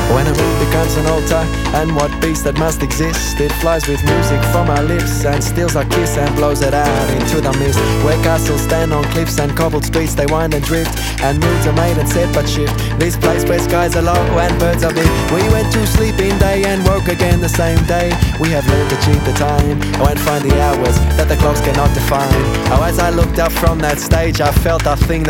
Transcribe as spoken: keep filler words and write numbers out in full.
When a mood becomes an altar, and what beast that must exist, it flies with music from our lips and steals our kiss and blows it out into the mist. Where castles stand on cliffs and cobbled streets, they wind and drift, and moods are made and set but shift. This place where skies are low and birds are big. We went to sleep in day and woke again the same day. We have learned to cheat the time and find the hours that the clocks cannot define. Oh, as I looked up from that stage, I felt a thing